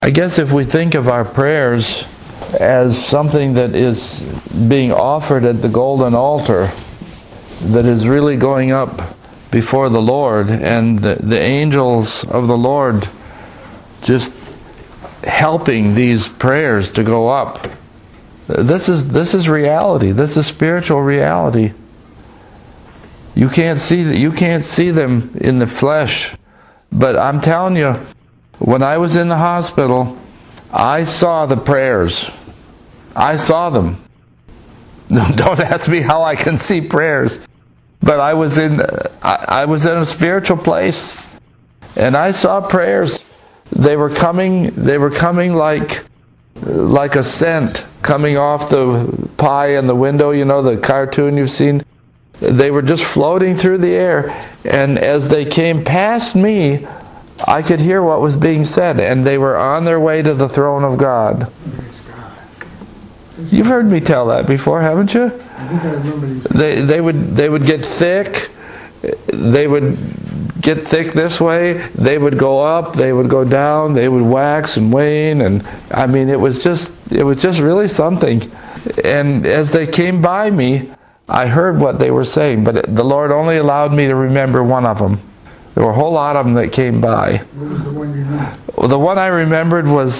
I guess if we think of our prayers as something that is being offered at the golden altar, that is really going up before the Lord, and the angels of the Lord just helping these prayers to go up. This is reality. This is spiritual reality. You can't see them in the flesh, but I'm telling you, when I was in the hospital, I saw the prayers. I saw them. Don't ask me how I can see prayers, but I was in a spiritual place, and I saw prayers. They were coming like a scent coming off the pie in the window, the cartoon you've seen. They were just floating through the air, and as they came past me, I could hear what was being said, and they were on their way to the throne of God. You've heard me tell that before, haven't you? I think I remember. They would get thick. They would get thick this way. They would go up. They would go down. They would wax and wane, and I mean, it was just really something. And as they came by me, I heard what they were saying, but the Lord only allowed me to remember one of them. There were a whole lot of them that came by. What was the one you knew? Well, the one I remembered was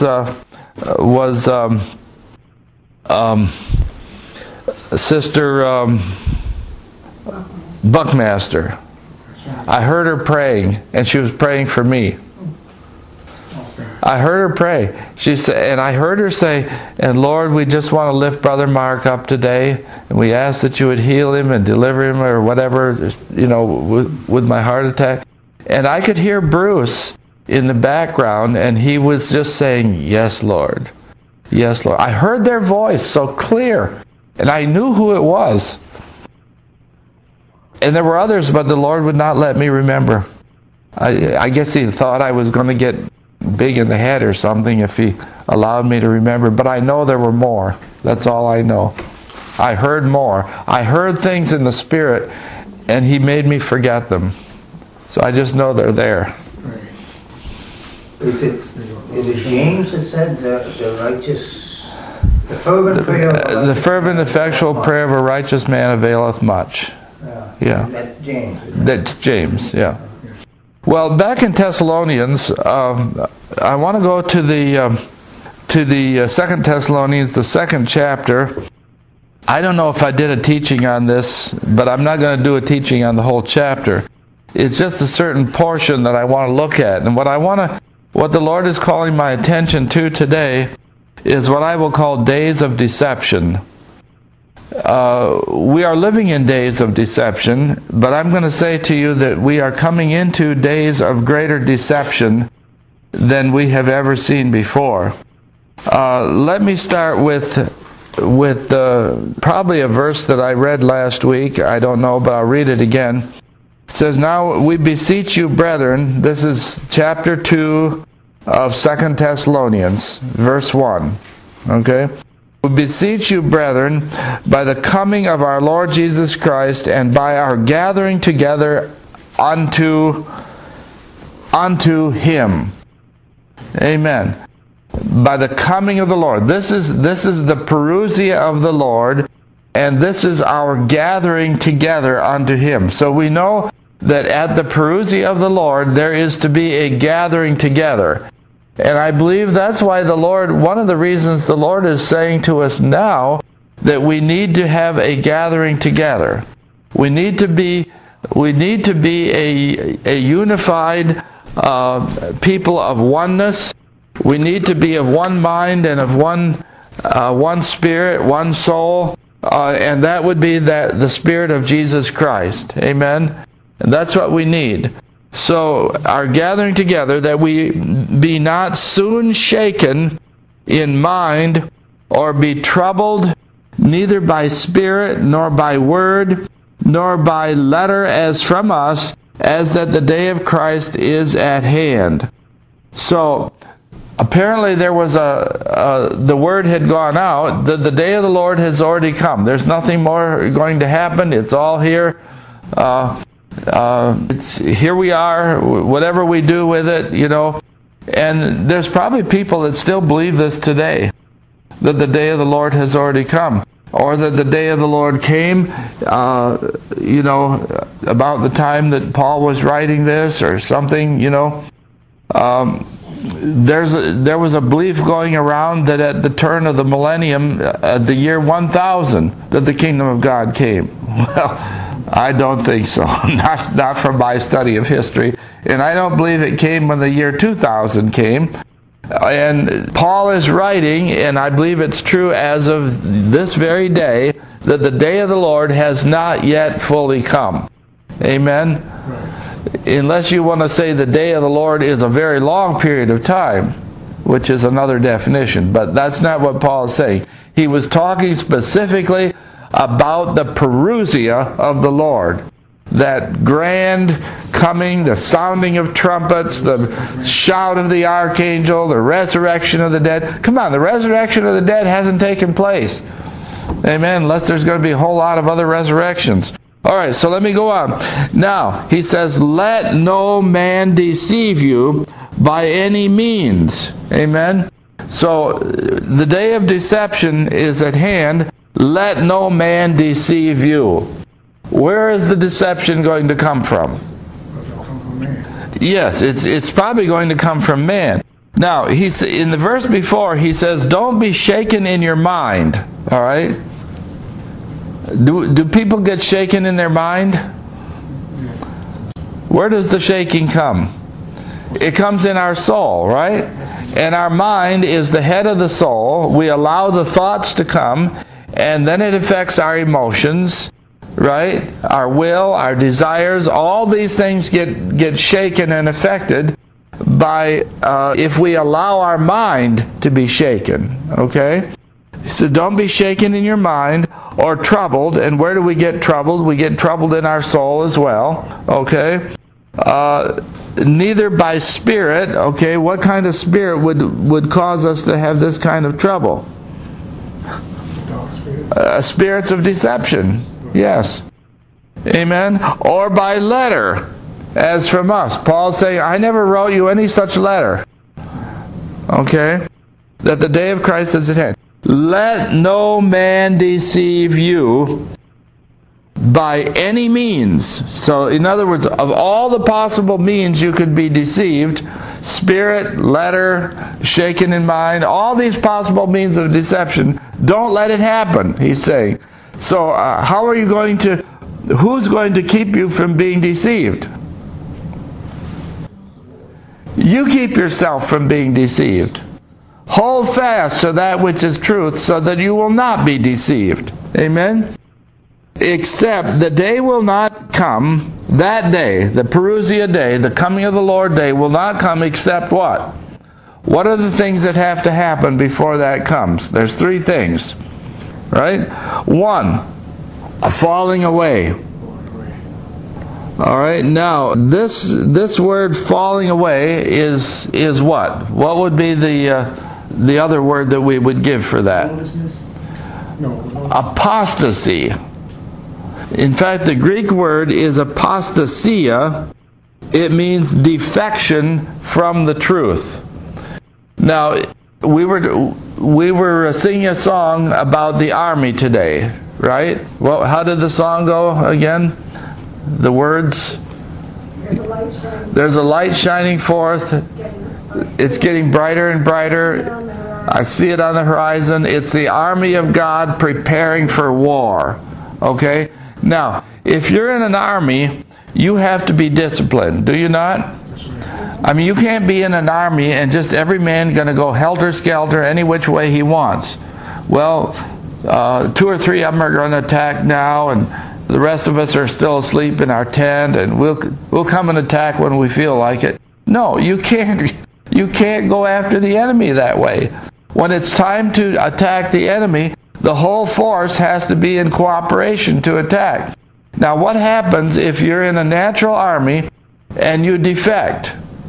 Sister Buckmaster. I heard her praying, and she was praying for me. I heard her pray. She said, and I heard her say, "And Lord, we just want to lift Brother Mark up today, and we ask that you would heal him and deliver him, or whatever, with my heart attack." And I could hear Bruce in the background, and he was just saying, "Yes, Lord. Yes, Lord." I heard their voice so clear, and I knew who it was. And there were others, but the Lord would not let me remember. I guess He thought I was going to get big in the head or something if He allowed me to remember. But I know there were more. That's all I know. I heard more. I heard things in the Spirit, and He made me forget them. So I just know they're there. Is it James that said the righteous, the fervent prayer of a righteous the fervent, effectual prayer of a righteous man availeth much? Yeah. That's James. That's James, yeah. Well, back in Thessalonians, I want to go to the 2 Thessalonians, the 2nd chapter. I don't know if I did a teaching on this, but I'm not going to do a teaching on the whole chapter. It's just a certain portion that I want to look at. And what the Lord is calling my attention to today is what I will call days of deception. We are living in days of deception, but I'm going to say to you that we are coming into days of greater deception than we have ever seen before. Let me start with probably a verse that I read last week. I don't know, but I'll read it again. It says, "Now we beseech you, brethren," this is chapter 2 of 2 Thessalonians, verse 1. Okay? "We beseech you, brethren, by the coming of our Lord Jesus Christ, and by our gathering together unto Him." Amen. By the coming of the Lord. This is the parousia of the Lord, and this is our gathering together unto Him. So we know that at the parousia of the Lord, there is to be a gathering together. And I believe that's why one of the reasons the Lord is saying to us now that we need to have a gathering together. We need to be a unified people of oneness. We need to be of one mind and of one spirit, one soul, and that would be the Spirit of Jesus Christ. Amen? And that's what we need. So, our gathering together, that we be not soon shaken in mind, or be troubled, neither by spirit, nor by word, nor by letter as from us, as that the day of Christ is at hand. So, apparently there was the word had gone out that the day of the Lord has already come. There's nothing more going to happen. It's all here. Here we are. Whatever we do with it, And there's probably people that still believe this today, that the day of the Lord has already come, or that the day of the Lord came, about the time that Paul was writing this or something, There was a belief going around that at the turn of the millennium, the year 1000, that the kingdom of God came. Well, I don't think so. Not from my study of history. And I don't believe it came when the year 2000 came. And Paul is writing, and I believe it's true as of this very day, that the day of the Lord has not yet fully come. Amen? Unless you want to say the day of the Lord is a very long period of time, which is another definition. But that's not what Paul is saying. He was talking specifically about the parousia of the Lord. That grand coming, the sounding of trumpets, the shout of the archangel, the resurrection of the dead. Come on, the resurrection of the dead hasn't taken place. Amen. Unless there's going to be a whole lot of other resurrections. All right, so let me go on. Now, he says, let no man deceive you by any means. Amen. So, the day of deception is at hand. Let no man deceive you. Where is the deception going to come from? Yes, it's probably going to come from man. Now, in the verse before, he says, don't be shaken in your mind. All right? Do people get shaken in their mind? Where does the shaking come? It comes in our soul, right? And our mind is the head of the soul. We allow the thoughts to come, and then it affects our emotions, right? Our will, our desires, all these things get shaken and affected by if we allow our mind to be shaken, okay? So don't be shaken in your mind or troubled. And where do we get troubled? We get troubled in our soul as well, okay? Neither by spirit, okay? What kind of spirit would cause us to have this kind of trouble? Spirits of deception, yes. Amen? Or by letter, as from us. Paul's saying, I never wrote you any such letter. Okay? That the day of Christ is at hand. Let no man deceive you by any means. So, in other words, of all the possible means you could be deceived, spirit, letter, shaken in mind, all these possible means of deception, don't let it happen, he's saying. So, who's going to keep you from being deceived? You keep yourself from being deceived. Hold fast to that which is truth so that you will not be deceived. Amen? Except the day will not come, that day, the parousia day, the coming of the Lord day will not come except what? What are the things that have to happen before that comes? There's three things. Right? One, a falling away. All right. Now, this word "falling away" is what? What would be the other word that we would give for that? Apostasy. In fact, the Greek word is apostasia. It means defection from the truth. Now, we were singing a song about the army today, right? Well, how did the song go again? The words? There's a light shining forth. It's getting brighter and brighter. I see it on the horizon. It's the army of God preparing for war. Okay? Now, if you're in an army, you have to be disciplined. Do you not? I mean, you can't be in an army and just every man going to go helter-skelter any which way he wants. Well, 2 or 3 of them are going to attack now, and the rest of us are still asleep in our tent, and we'll come and attack when we feel like it. No, you can't. You can't go after the enemy that way. When it's time to attack the enemy, the whole force has to be in cooperation to attack. Now, what happens if you're in a natural army and you defect?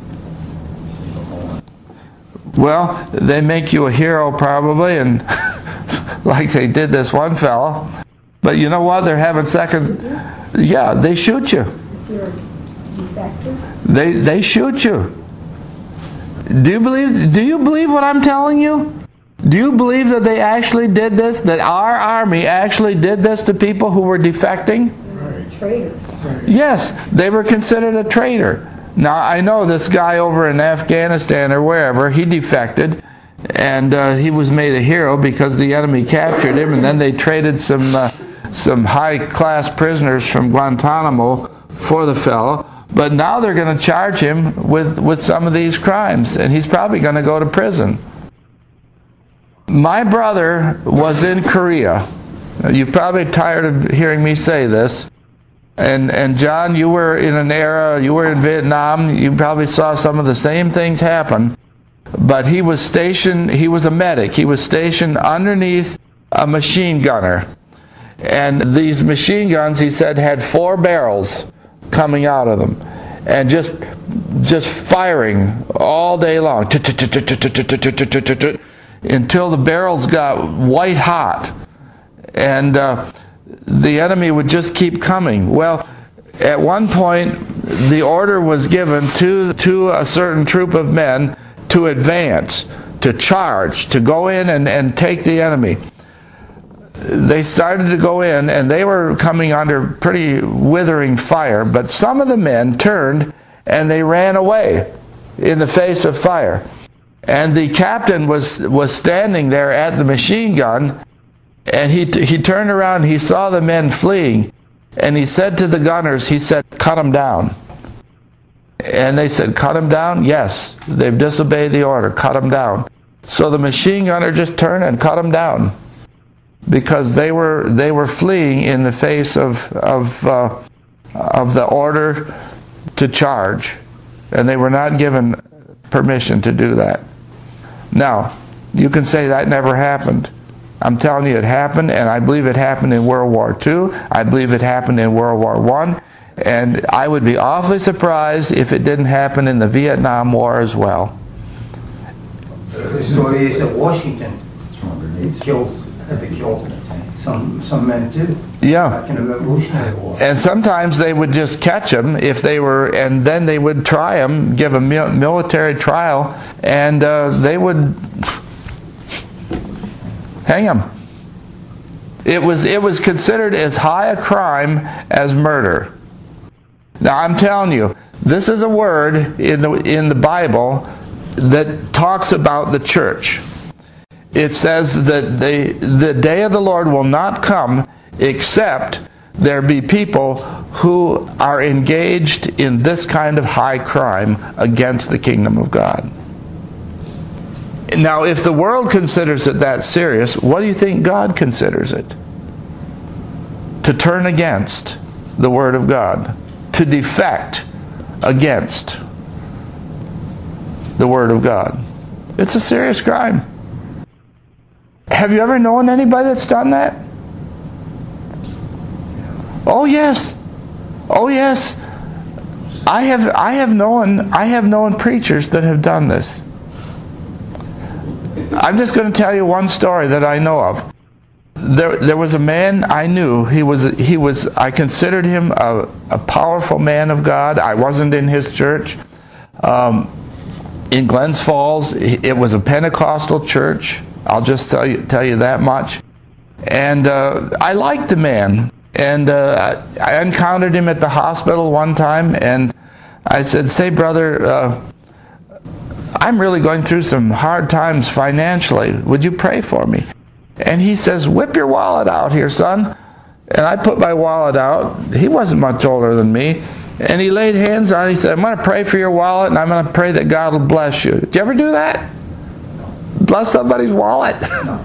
Well, they make you a hero probably, and like they did this one fellow. But you know what? They're having they shoot you. They shoot you. Do you believe what I'm telling you? Do you believe that they actually did this? That our army actually did this to people who were defecting? Traitors. Yes, they were considered a traitor. Now, I know this guy over in Afghanistan or wherever, he defected, and he was made a hero because the enemy captured him, and then they traded some high-class prisoners from Guantanamo for the fellow. But now they're going to charge him with some of these crimes, and he's probably going to go to prison. My brother was in Korea. You're probably tired of hearing me say this. And John, you were in an era, you were in Vietnam, you probably saw some of the same things happen. But he was a medic. He was stationed underneath a machine gunner. And these machine guns, he said, had 4 barrels coming out of them. And just firing all day long. Until the barrels got white hot. And the enemy would just keep coming. Well, at one point, the order was given to a certain troop of men to advance, to charge, to go in and take the enemy. They started to go in, and they were coming under pretty withering fire, but some of the men turned and they ran away in the face of fire. And the captain was standing there at the machine gun, and he turned around, he saw the men fleeing, and he said to the gunners, he said, "Cut them down." And they said, "Cut them down?" "Yes, they've disobeyed the order, cut them down." So the machine gunner just turned and cut them down, because they were fleeing in the face of the order to charge, and they were not given permission to do that. Now, you can say that never happened. I'm telling you, it happened, and I believe it happened in World War II. I believe it happened in World War I, and I would be awfully surprised if it didn't happen in the Vietnam War as well. The story is that Washington had to kill some men too. Yeah. Back in the Revolutionary War. And sometimes they would just catch them if they were, and then they would try them, give a military trial, and they would hang them. It was considered as high a crime as murder. Now I'm telling you, this is a word in the Bible that talks about the church. It says that the day of the Lord will not come except there be people who are engaged in this kind of high crime against the kingdom of God. Now, if the world considers it that serious, what do you think God considers it? To turn against the Word of God. To defect against the Word of God. It's a serious crime. Have you ever known anybody that's done that? Oh yes. Oh yes. I have known preachers that have done this. I'm just going to tell you one story that I know of. There was a man I knew. I considered him a powerful man of God. I wasn't in his church. In Glens Falls, it was a Pentecostal church. I'll just tell you that much. And I liked the man. And I encountered him at the hospital one time, and I said, "Say, brother, I'm really going through some hard times financially. Would you pray for me?" And he says, "Whip your wallet out here, son." And I put my wallet out. He wasn't much older than me. And he laid hands on it. He said, "I'm going to pray for your wallet, and I'm going to pray that God will bless you." Did you ever do that? Bless somebody's wallet?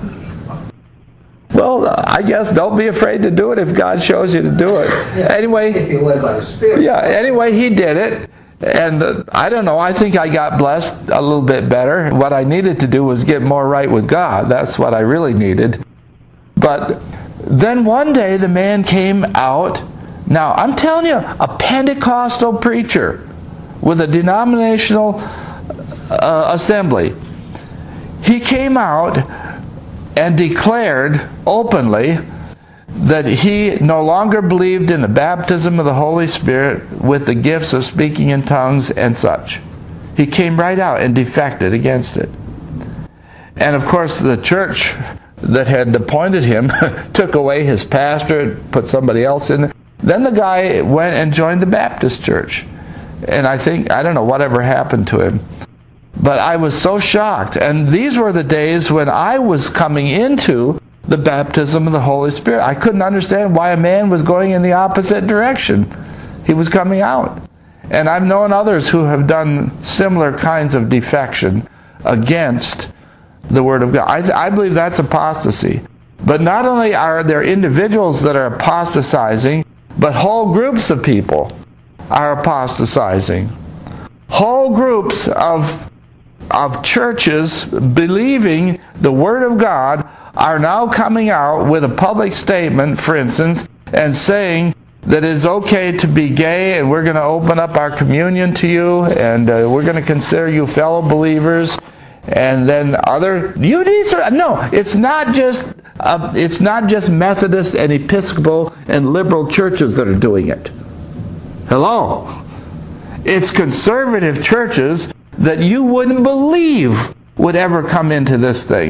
Well, I guess don't be afraid to do it if God shows you to do it. Yeah, anyway, if you're led by the Spirit. Yeah, anyway, he did it. And I don't know, I think I got blessed a little bit better. What I needed to do was get more right with God. That's what I really needed. But then one day the man came out. Now, I'm telling you, a Pentecostal preacher with a denominational assembly. He came out and declared openly that he no longer believed in the baptism of the Holy Spirit with the gifts of speaking in tongues and such. He came right out and defected against it. And of course the church that had appointed him took away his pastor, put somebody else in there. Then the guy went and joined the Baptist church. And I don't know whatever happened to him. But I was so shocked. And these were the days when I was coming into the baptism of the Holy Spirit. I couldn't understand why a man was going in the opposite direction. He was coming out. And I've known others who have done similar kinds of defection against the Word of God. I believe that's apostasy. But not only are there individuals that are apostatizing, but whole groups of people are apostatizing. Whole groups of churches believing the Word of God are now coming out with a public statement, for instance, and saying that it's okay to be gay, and we're going to open up our communion to you, and we're going to consider you fellow believers. And then it's not just Methodist and Episcopal and liberal churches that are doing it. Hello. It's conservative churches that you wouldn't believe would ever come into this thing.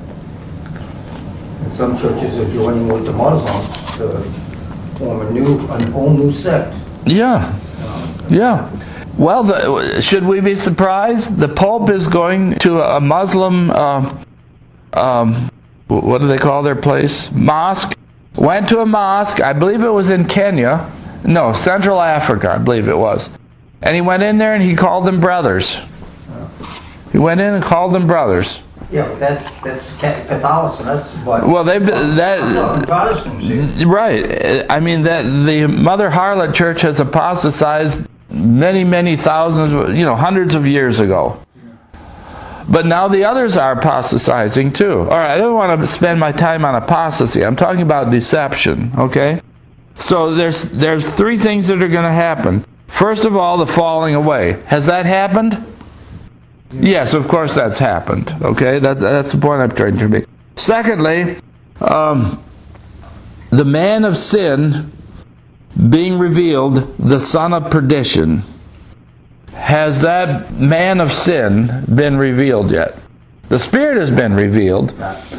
And some churches are joining with the Muslims to form a whole new sect. Yeah. Well, should we be surprised? The Pope is going to a Muslim, what do they call their place? Mosque. Went to a mosque, I believe it was in Kenya. No, Central Africa, I believe it was. And he went in there and he called them brothers. He went in and called them brothers. Yeah, but that's Catholicism. That's what. Well, Protestants. Right. I mean, that the Mother Harlot Church has apostatized many thousands, hundreds of years ago. But now the others are apostatizing too. All right, I don't want to spend my time on apostasy. I'm talking about deception. Okay. So there's three things that are going to happen. First of all, the falling away. Has that happened? Yes, of course that's happened. Okay, that's the point I'm trying to make. Secondly, the man of sin being revealed, the son of perdition. Has that man of sin been revealed yet? The Spirit has been revealed.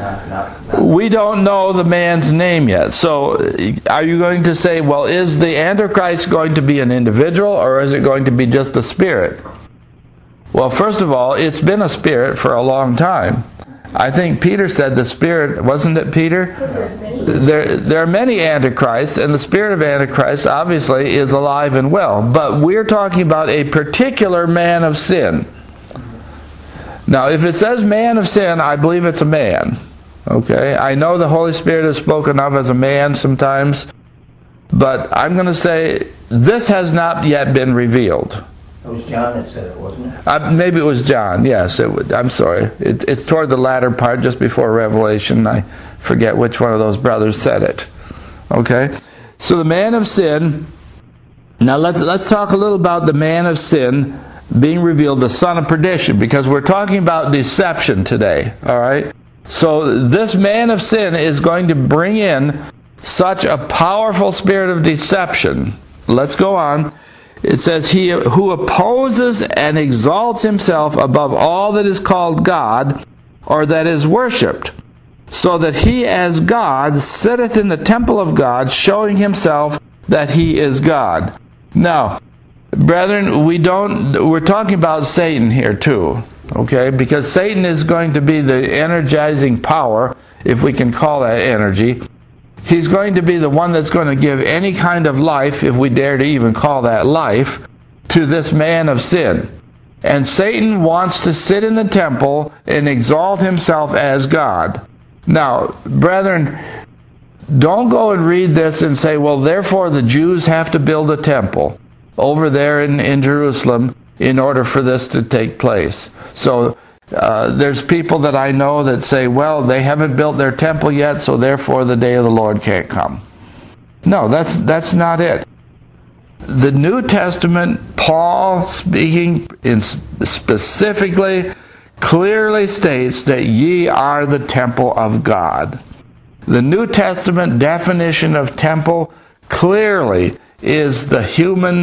We don't know the man's name yet. So are you going to say, well, is the Antichrist going to be an individual, or is it going to be just a spirit? Well, first of all, it's been a spirit for a long time. I think Peter said the Spirit, wasn't it, Peter? There are many Antichrists, and the spirit of Antichrist obviously is alive and well. But we're talking about a particular man of sin. Now, if it says man of sin, I believe it's a man. Okay? I know the Holy Spirit is spoken of as a man sometimes, but I'm going to say this has not yet been revealed. It was John that said it, wasn't it? Maybe it was John. Yes, I'm sorry. It's toward the latter part, just before Revelation. I forget which one of those brothers said it. Okay? So the man of sin. Now let's talk a little about the man of sin being revealed, the son of perdition, because we're talking about deception today. All right? So this man of sin is going to bring in such a powerful spirit of deception. Let's go on. It says, he who opposes and exalts himself above all that is called God, or that is worshipped, so that he as God sitteth in the temple of God, showing himself that he is God. Now, brethren, we're talking about Satan here too, okay? Because Satan is going to be the energizing power, if we can call that energy. He's going to be the one that's going to give any kind of life, if we dare to even call that life, to this man of sin. And Satan wants to sit in the temple and exalt himself as God. Now, brethren, don't go and read this and say, well, therefore the Jews have to build a temple over there in Jerusalem in order for this to take place. So there's people that I know that say, well, they haven't built their temple yet, so therefore the day of the Lord can't come. No, that's not it. The New Testament, Paul speaking specifically, clearly states that ye are the temple of God. The New Testament definition of temple clearly is the human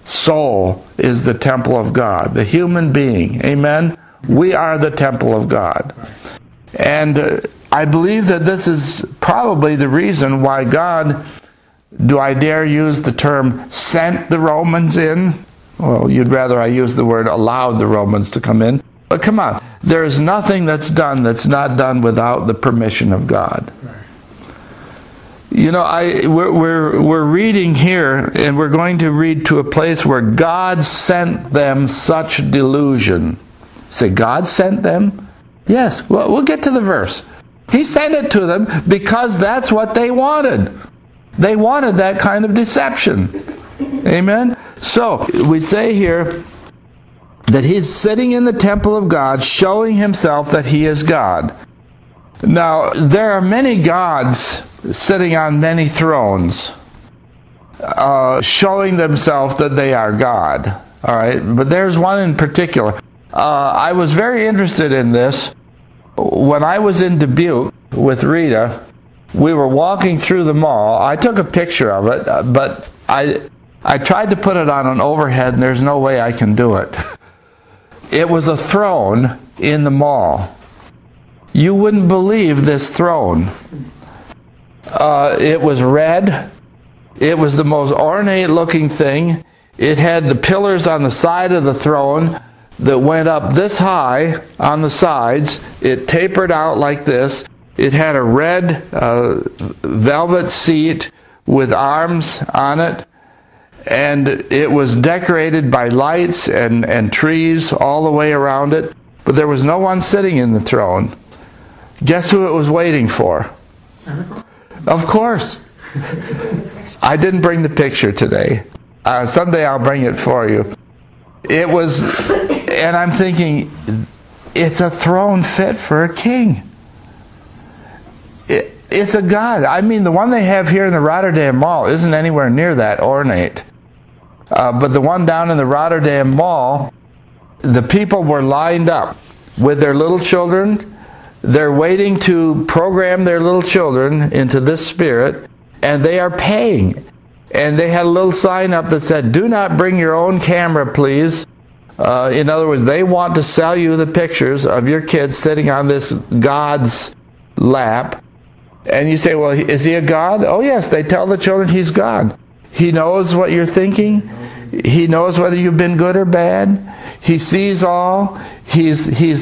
soul is the temple of God, the human being. Amen? We are the temple of God. And I believe that this is probably the reason why God, do I dare use the term, sent the Romans in? Well, you'd rather I use the word allowed the Romans to come in. But come on, there is nothing that's done that's not done without the permission of God. You know, we're reading here, and we're going to read to a place where God sent them such delusion. Say, God sent them? Yes. Well, we'll get to the verse. He sent it to them because that's what they wanted. They wanted that kind of deception. Amen? So, we say here that He's sitting in the temple of God, showing Himself that He is God. Now, there are many gods sitting on many thrones, showing themselves that they are God. All right, but there's one in particular. I was very interested in this. When I was in Dubuque with Rita, we were walking through the mall. I took a picture of it, but I tried to put it on an overhead, and there's no way I can do it. It was a throne in the mall. You wouldn't believe this throne. It was red. It was the most ornate looking thing. It had the pillars on the side of the throne that went up this high on the sides. It tapered out like this. It had a red velvet seat with arms on it. And it was decorated by lights and trees all the way around it. But there was no one sitting in the throne. Guess who it was waiting for? Santa Claus? Of course. I didn't bring the picture today. Someday I'll bring it for you. It was, and I'm thinking, it's a throne fit for a king. It's a god. I mean, the one they have here in the Rotterdam Mall isn't anywhere near that ornate. But the one down in the Rotterdam Mall, the people were lined up with their little children. They're waiting to program their little children into this spirit, and they are paying. And they had a little sign up that said, "Do not bring your own camera, please." In other words, they want to sell you the pictures of your kids sitting on this God's lap. And you say, well, is He a God? Oh yes, they tell the children He's God. He knows what you're thinking. He knows whether you've been good or bad. He sees all. He's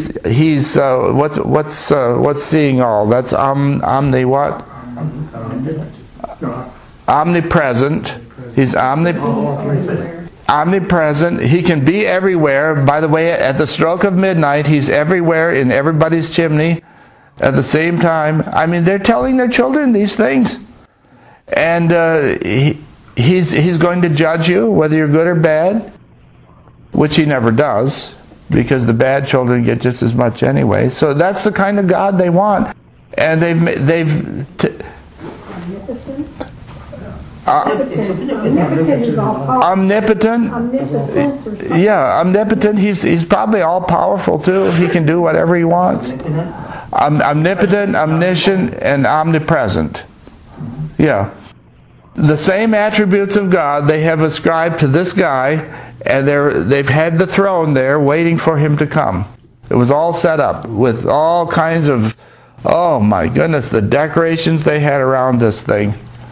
what's seeing all? That's omni what? Omnipresent. He's omnipresent. He can be everywhere. By the way, at the stroke of midnight, He's everywhere in everybody's chimney at the same time. I mean, they're telling their children these things. And He's going to judge you, whether you're good or bad, which He never does, because the bad children get just as much anyway. So that's the kind of God they want. And omnipotent. Yeah, omnipotent. He's probably all powerful too. He can do whatever He wants. Omnipotent, omniscient, and omnipresent. Yeah. The same attributes of God they have ascribed to this guy, and they've had the throne there waiting for Him to come. It was all set up with all kinds of, oh my goodness, the decorations they had around this thing.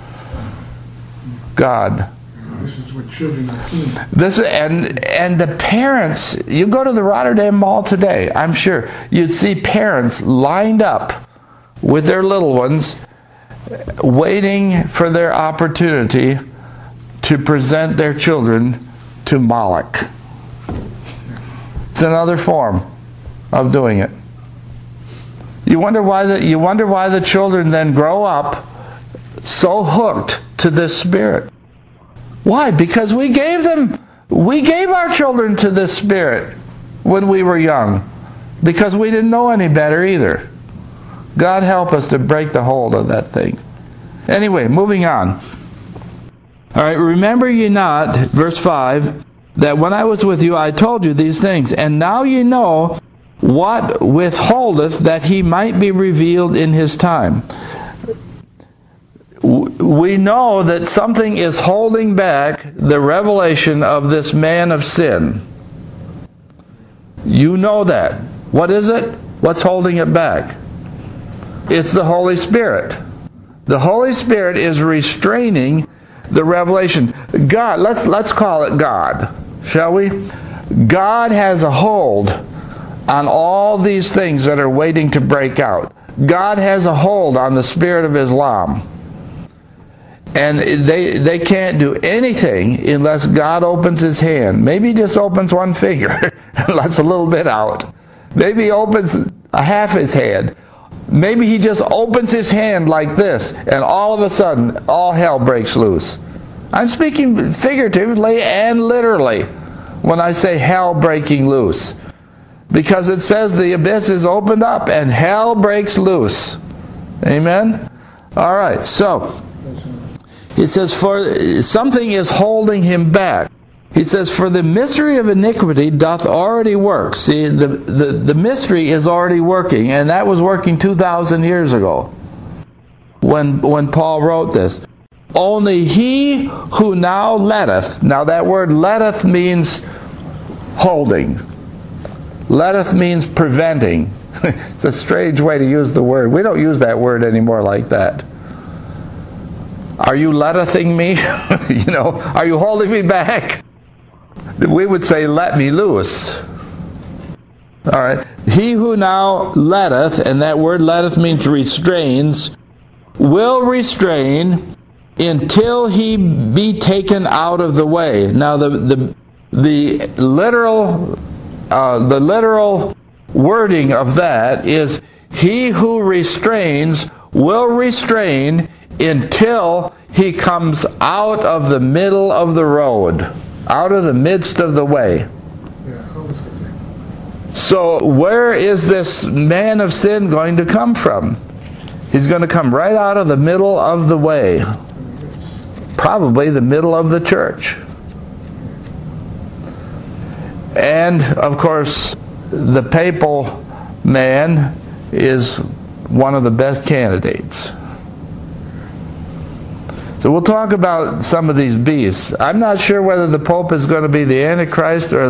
God. This is what children are seeing. And the parents, you go to the Rotterdam Mall today, I'm sure you'd see parents lined up with their little ones, waiting for their opportunity to present their children to Moloch. It's another form of doing it. You wonder why the children then grow up so hooked to this spirit. Why? Because we gave our children to this spirit when we were young, because we didn't know any better either. God help us to break the hold of that thing. Anyway, moving on. All right, remember ye not, verse 5, that when I was with you I told you these things, and now ye know what withholdeth that He might be revealed in His time. we know that something is holding back the revelation of this man of sin. You know that. What is it? What's holding it back? It's the Holy Spirit. The Holy Spirit is restraining the revelation. God, let's call it God, shall we? God has a hold on all these things that are waiting to break out. God has a hold on the spirit of Islam. And they can't do anything unless God opens His hand. Maybe He just opens one finger and lets a little bit out. Maybe He opens a half His hand. Maybe He just opens His hand like this, and all of a sudden, all hell breaks loose. I'm speaking figuratively and literally when I say hell breaking loose. Because it says the abyss is opened up and hell breaks loose. Amen? All right, so He says, for something is holding him back. He says, for the mystery of iniquity doth already work. See, the mystery is already working, and that was working 2,000 years ago when Paul wrote this. Only he who now letteth, now that word letteth means holding. Letteth means preventing. It's a strange way to use the word. We don't use that word anymore like that. Are you lettething me? Are you holding me back? We would say, let me loose. All right. He who now letteth, and that word letteth means restrains, will restrain until he be taken out of the way. Now the literal wording of that is, he who restrains will restrain until he comes out of the middle of the road, out of the midst of the way. So where is this man of sin going to come from? He's going to come right out of the middle of the way. Probably the middle of the church. And, of course, the papal man is one of the best candidates. So we'll talk about some of these beasts. I'm not sure whether the Pope is going to be the Antichrist or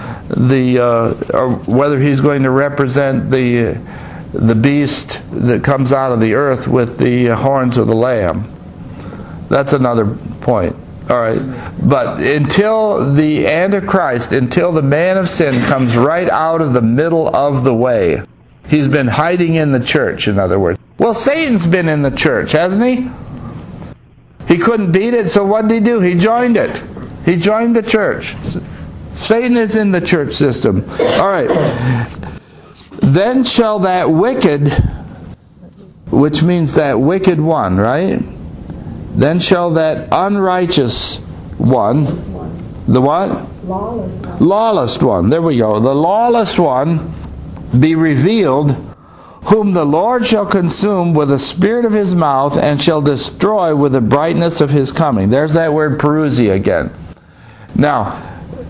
or whether he's going to represent the beast that comes out of the earth with the horns of the Lamb. That's another point. All right. But until the Antichrist, until the man of sin comes right out of the middle of the way, he's been hiding in the church, in other words. Well, Satan's been in the church, hasn't he? He couldn't beat it, so what did he do? He joined it. He joined the church. Satan is in the church system. All right. Then shall that wicked, which means that wicked one, right? Then shall that unrighteous one, the what? Lawless one. Lawless one. There we go. The lawless one be revealed, whom the Lord shall consume with the spirit of His mouth, and shall destroy with the brightness of His coming. There's that word parousia again. Now,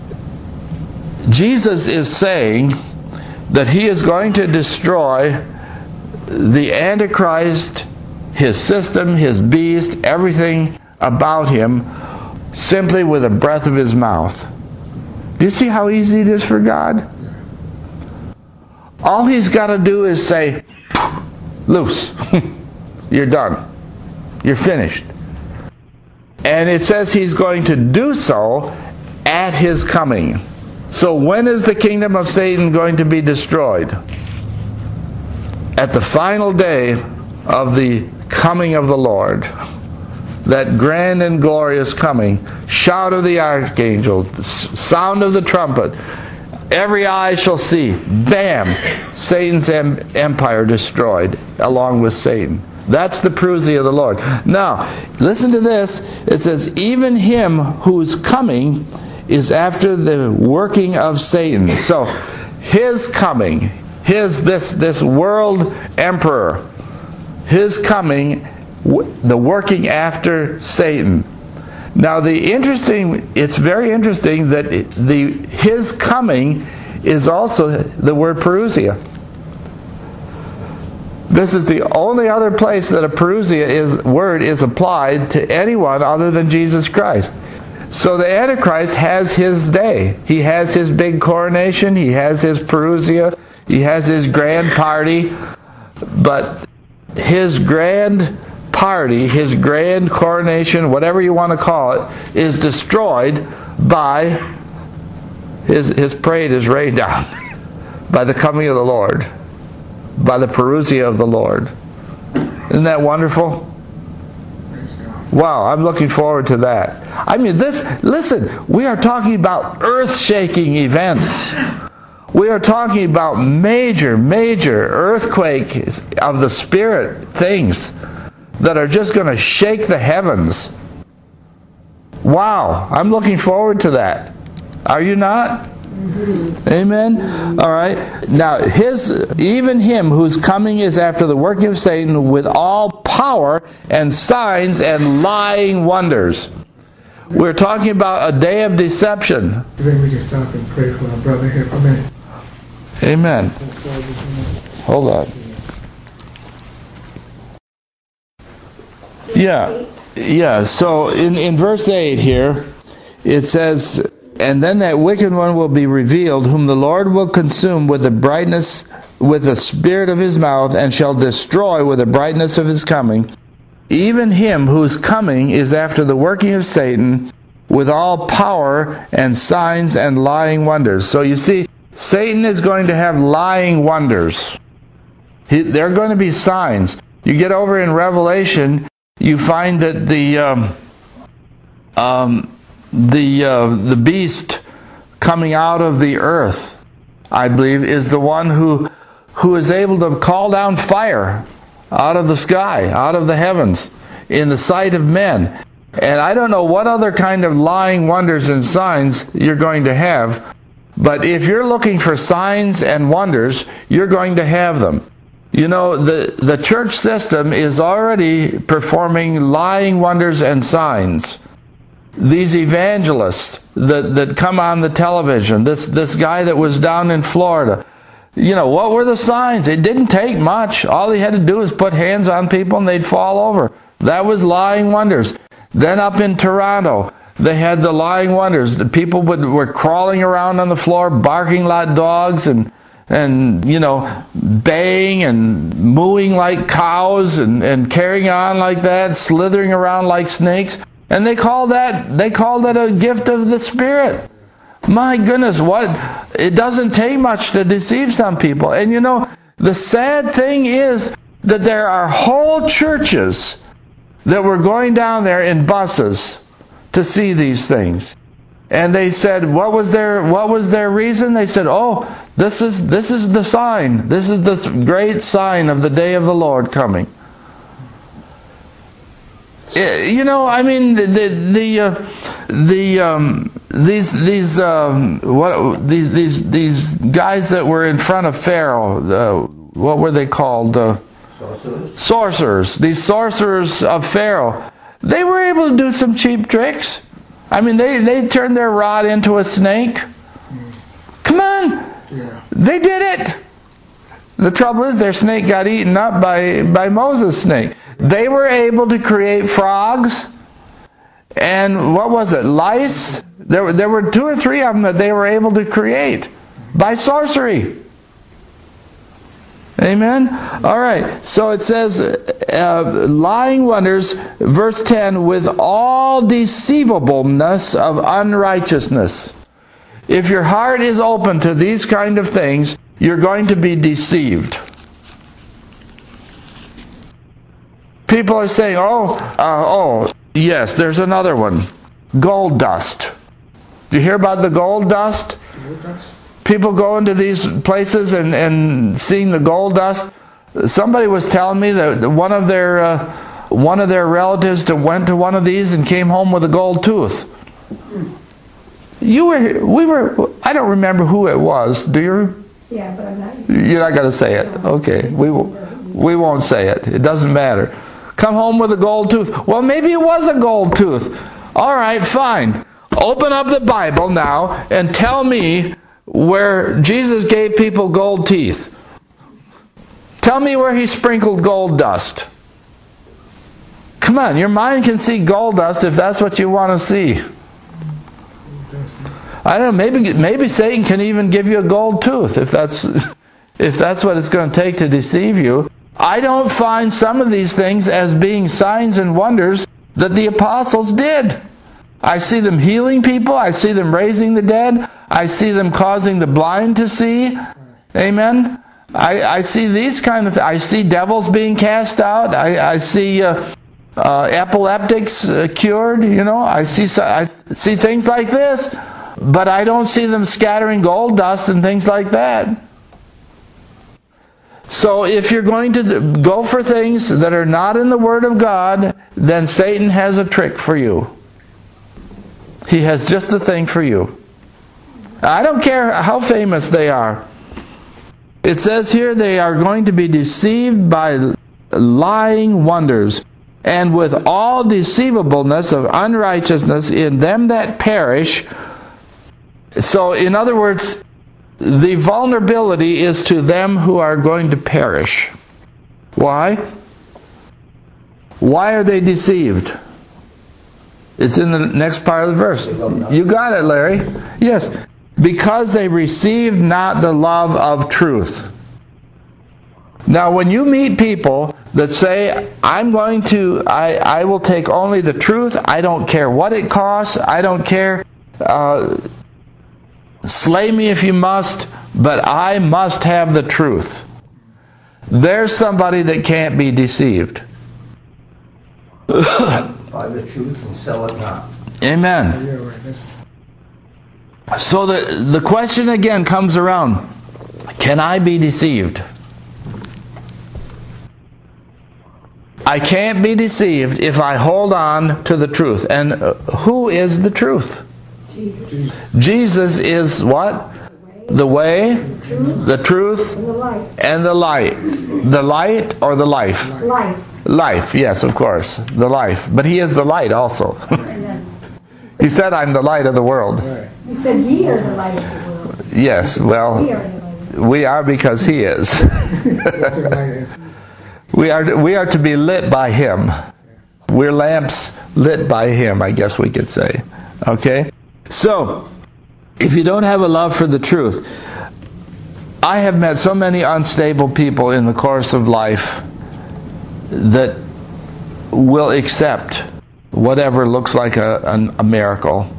Jesus is saying that He is going to destroy the Antichrist, his system, his beast, everything about him, simply with the breath of His mouth. Do you see how easy it is for God? All He's got to do is say, loose. You're done. You're finished. And it says He's going to do so at His coming. So when is the kingdom of Satan going to be destroyed? At the final day of the coming of the Lord. That grand and glorious coming. Shout of the archangel. Sound of the trumpet. Every eye shall see. Bam! Satan's empire destroyed along with Satan. That's the parousia of the Lord. Now, listen to this. It says, even him who's coming is after the working of Satan. So, his coming, this world emperor, his coming, the working after Satan. Now, it's very interesting that his coming is also the word parousia. This is the only other place that a parousia word is applied to anyone other than Jesus Christ. So the Antichrist has his day. He has his big coronation. He has his parousia. He has his grand party. But his grand party, his grand coronation, whatever you want to call it, is destroyed by his parade is rained down by the coming of the Lord, by the parousia of the Lord. Isn't that wonderful? Wow, I'm looking forward to that. I mean, listen, we are talking about earth-shaking events. We are talking about major earthquake of the Spirit things that are just going to shake the heavens. Wow, I'm looking forward to that. Are you not? Amen? All right. Now, even him whose coming is after the working of Satan with all power and signs and lying wonders. We're talking about a day of deception. Then we can stop and pray for our brother here for a minute. Amen. Hold on. Yeah. So in verse 8 here, it says, "And then that wicked one will be revealed, whom the Lord will consume with the brightness, with the spirit of his mouth, and shall destroy with the brightness of his coming. Even him whose coming is after the working of Satan, with all power and signs and lying wonders." So you see, Satan is going to have lying wonders. They're going to be signs. You get over in Revelation, you find that the beast coming out of the earth, I believe, is the one who is able to call down fire out of the sky, out of the heavens, in the sight of men. And I don't know what other kind of lying wonders and signs you're going to have, but if you're looking for signs and wonders, you're going to have them. You know, the church system is already performing lying wonders and signs. These evangelists that come on the television, this guy that was down in Florida, you know, what were the signs? It didn't take much. All he had to do was put hands on people and they'd fall over. That was lying wonders. Then up in Toronto, they had the lying wonders. The people were crawling around on the floor, barking like dogs and you know, baying and mooing like cows and carrying on like that, slithering around like snakes. And they called that a gift of the Spirit. My goodness, it doesn't take much to deceive some people. And you know, the sad thing is that there are whole churches that were going down there in buses to see these things. And they said, what was their reason? They said, "Oh, this is the sign. This is the great sign of the day of the Lord coming." You know, I mean, these guys that were in front of Pharaoh, what were they called? Sorcerers. These sorcerers of Pharaoh, they were able to do some cheap tricks. I mean, they turned their rod into a snake. Come on, Yeah. they did it. The trouble is, their snake got eaten up by Moses' snake. They were able to create frogs, and what was it, lice? There were 2 or 3 of them that they were able to create by sorcery. Amen? All right, so it says, lying wonders, verse 10, with all deceivableness of unrighteousness. If your heart is open to these kind of things, you're going to be deceived. People are saying, oh, yes, there's another one. Gold dust. Do you hear about the gold dust? People go into these places and seeing the gold dust. Somebody was telling me that one of their relatives went to one of these and came home with a gold tooth. I don't remember who it was. Do you? Yeah, but I'm not. You're not going to say it. Okay, we won't say it. It doesn't matter. Come home with a gold tooth. Well, maybe it was a gold tooth. All right, fine. Open up the Bible now and tell me where Jesus gave people gold teeth. Tell me where he sprinkled gold dust. Come on, your mind can see gold dust if that's what you want to see. I don't know, maybe Satan can even give you a gold tooth if that's what it's going to take to deceive you. I don't find some of these things as being signs and wonders that the apostles did. I see them healing people. I see them raising the dead. I see them causing the blind to see. Amen. I see these kind of. I see devils being cast out. I see epileptics cured. I see things like this, but I don't see them scattering gold dust and things like that. So if you're going to go for things that are not in the Word of God, then Satan has a trick for you. He has just the thing for you. I don't care how famous they are. It says here they are going to be deceived by lying wonders, and with all deceivableness of unrighteousness in them that perish. So in other words, the vulnerability is to them who are going to perish. Why? Why are they deceived? It's in the next part of the verse. You got it, Larry. Yes. Because they received not the love of truth. Now, when you meet people that say, I will take only the truth, I don't care what it costs, I don't care, slay me if you must, but I must have the truth. There's somebody that can't be deceived. Buy the truth and sell it not. Amen. So the question again comes around, can I be deceived? I can't be deceived if I hold on to the truth. And who is the truth? Jesus. Jesus is what? The way, the truth, and the light. The light or the life? Life. Life, yes, of course. The life. But He is the light also. He said, I'm the light of the world. He said, ye are the light of the world. Yes, well, We are the light of the world. we are because He is. We are to be lit by Him. We're lamps lit by Him, I guess we could say. Okay? So, if you don't have a love for the truth, I have met so many unstable people in the course of life that will accept whatever looks like a miracle.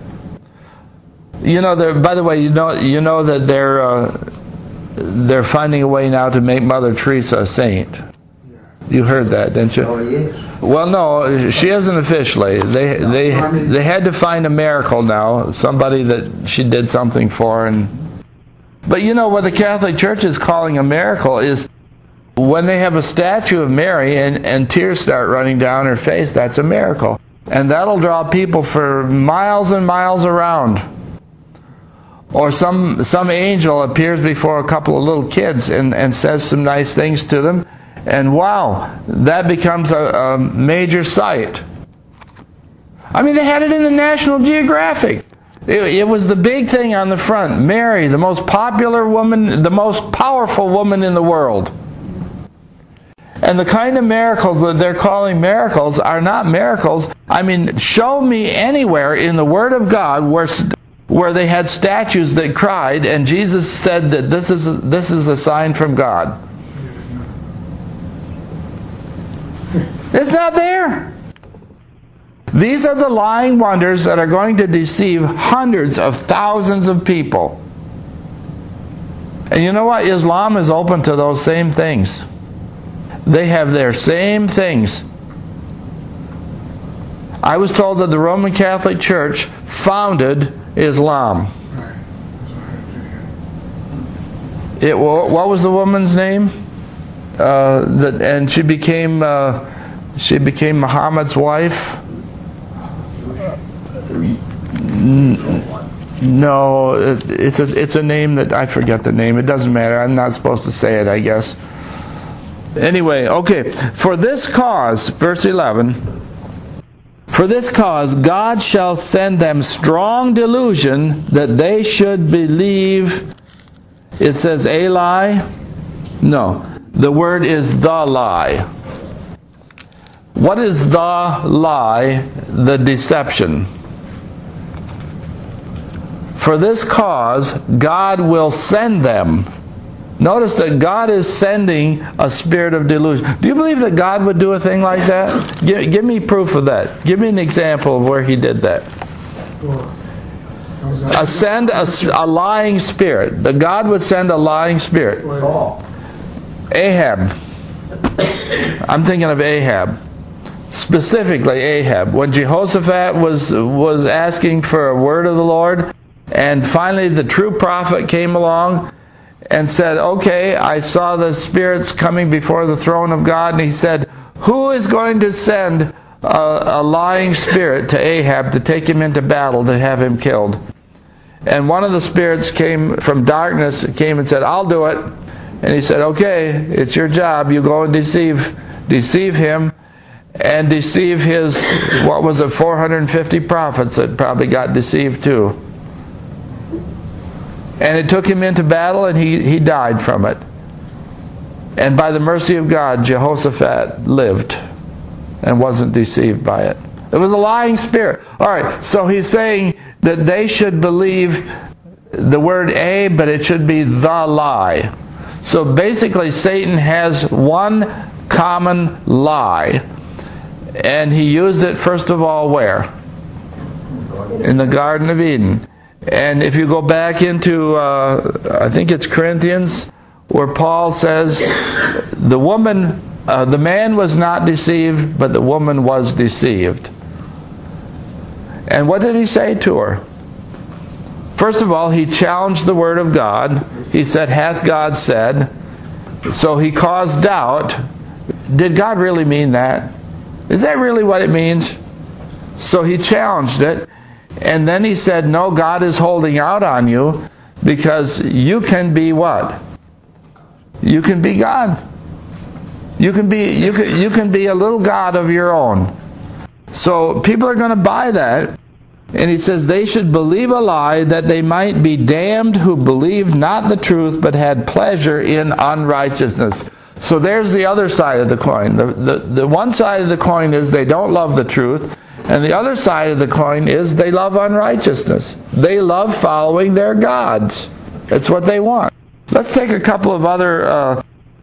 By the way, you know that they're finding a way now to make Mother Teresa a saint. You heard that, didn't you? Oh, yes. Well, no, she isn't officially. They had to find a miracle now, somebody that she did something for. But what the Catholic Church is calling a miracle is when they have a statue of Mary and tears start running down her face. That's a miracle, and that'll draw people for miles and miles around. Or some angel appears before a couple of little kids and says some nice things to them. And wow, that becomes a major sight. I mean, they had it in the National Geographic. It was the big thing on the front. Mary, the most popular woman, the most powerful woman in the world. And the kind of miracles that they're calling miracles are not miracles. I mean, show me anywhere in the Word of God where they had statues that cried and Jesus said that this is a sign from God. It's not there. These are the lying wonders that are going to deceive hundreds of thousands of people. And you know what? Islam is open to those same things. They have their same things. I was told that the Roman Catholic Church founded Islam. What was the woman's name? And she became Muhammad's wife. No, it's a name that I forget the name. It doesn't matter. I'm not supposed to say it, I guess. Anyway, okay. For this cause, verse 11. For this cause God shall send them strong delusion that they should believe. It says a lie. No. The word is the lie. What is the lie? The deception. For this cause, God will send them. Notice that God is sending a spirit of delusion. Do you believe that God would do a thing like that? Give me proof of that. Give me an example of where He did that. Send a lying spirit. That God would send a lying spirit. Ahab. I'm thinking of Ahab. Specifically Ahab. When Jehoshaphat was asking for a word of the Lord, and finally the true prophet came along and said, okay, I saw the spirits coming before the throne of God, and he said, who is going to send a lying spirit to Ahab to take him into battle to have him killed? And one of the spirits came from darkness, came and said, I'll do it. And he said, okay, it's your job. You go and deceive him and deceive his, 450 prophets that probably got deceived too. And it took him into battle, and he died from it. And by the mercy of God, Jehoshaphat lived and wasn't deceived by it. It was a lying spirit. All right, so he's saying that they should believe the word a, but it should be the lie. So basically, Satan has one common lie. And he used it, first of all, where? In the Garden of Eden. And if you go back into, I think it's Corinthians, where Paul says, the man was not deceived, but the woman was deceived. And what did he say to her? First of all, he challenged the Word of God. He said, hath God said? So he caused doubt. Did God really mean that? Is that really what it means? So he challenged it. And then he said, no, God is holding out on you because you can be what? You can be God. You can be a little God of your own. So people are going to buy that. And he says they should believe a lie that they might be damned who believed not the truth but had pleasure in unrighteousness. So there's the other side of the coin. The one side of the coin is they don't love the truth. And the other side of the coin is they love unrighteousness. They love following their gods. That's what they want. Let's take a couple of other